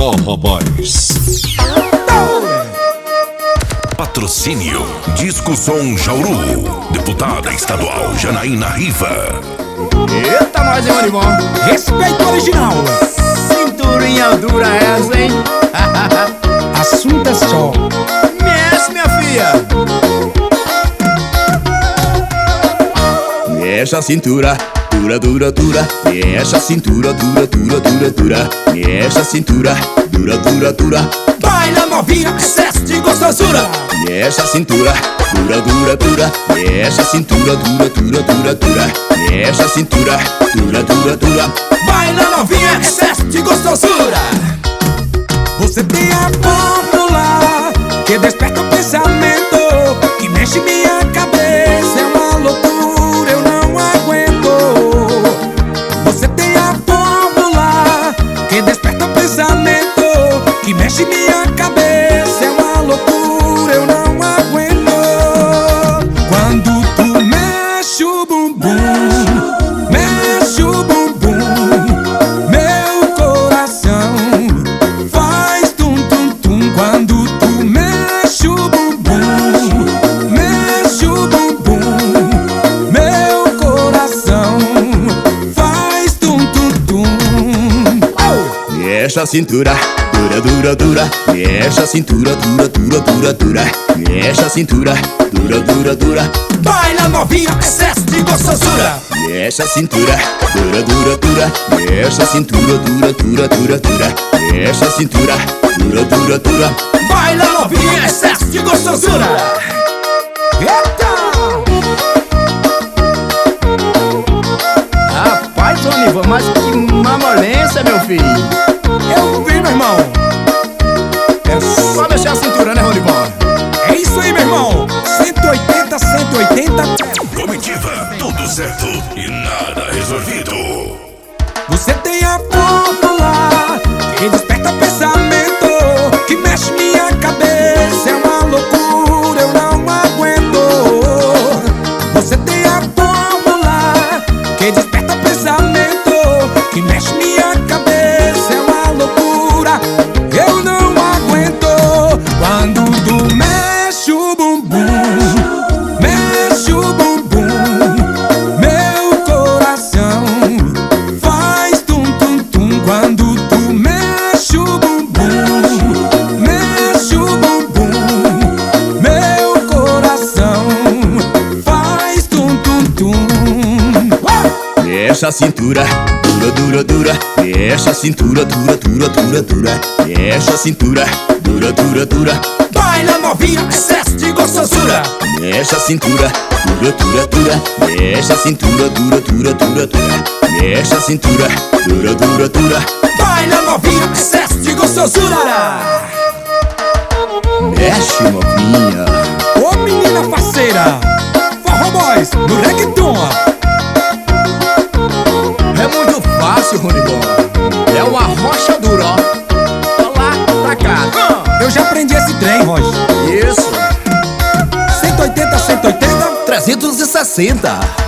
Forró Boys. Patrocínio Disco Som Jauru. Deputada estadual Janaína Riva. Eita, nós, hein, Manivão? Respeito original. Cinturinha dura essa, hein? Assunto é só. Mexe, minha filha. Mexe a cintura, dura, dura, dura. Mexe a cintura, dura, dura, dura, dura. Mexe a cintura, dura, dura, dura. Baila novinha, excesso de gostosura. Mexe a cintura, dura, dura, dura. Mexe a cintura, dura, dura, dura, dura. Mexe a cintura, dura, dura, dura. Baila novinha, excesso de gostosura. Você tem a fórmula que desperta o pensamento, que mexe minha cabeça, é uma loucura, eu não aguento. Você tem a fórmula que desperta o pensamento, que mexe minha cabeça, é uma loucura, eu não aguento. Quando tu mexe o bumbum, mexe o bumbum, meu coração faz tum-tum-tum. Quando tu mexe o bumbum, mexe o bumbum, meu coração faz tum-tum-tum. Mexe a cintura, dura, dura, dura. Mexe a cintura, dura, dura, dura, dura. Mexe a cintura, dura, dura, dura. Baila novinha, excesso de gostosura. Mexe a cintura, dura, dura, dura. Mexe a cintura, dura, dura, dura, dura. Mexe a cintura, dura, dura, dura. Baila novinha, excesso de gostosura. Eita! Rapaz, ô Nivan, mas que mamolência, meu filho. Eu vi, meu irmão. É só mexer a cintura, né, Ronivon? É isso aí, meu irmão. 180, 180. Comitiva, tudo certo e nada resolvido. Você tem a fórmula que desperta pensamento, que mexe minha cabeça, é uma loucura, eu não aguento. Você tem a fórmula que desperta pensamento, que mexe minha cabeça, é uma loucura, eu não aguento. Quando tu mexe o bumbum, mexe o bumbum, meu coração faz tum-tum-tum. Quando tu mexe o bumbum, mexe o bumbum, meu coração faz tum-tum-tum. Mexe a cintura, dura, dura, dura. Mexe a cintura, dura, dura, dura, dura. Mexe a cintura, dura, dura, dura. Baila novinha, excesso de gostosura. Mexe a cintura, dura, dura, dura. Mexe a cintura, dura, dura, dura, dura. Mexe a cintura, dura, dura, dura. Baila novinha, excesso de gostosura. Mexe, novinha. Ô menina faceira, Forró Boys no reggaeton. É muito fácil, Ronivon. É uma rocha dura, ó. Pra lá, pra cá. Eu já aprendi esse trem, Roger. Isso. 180, 180. 360.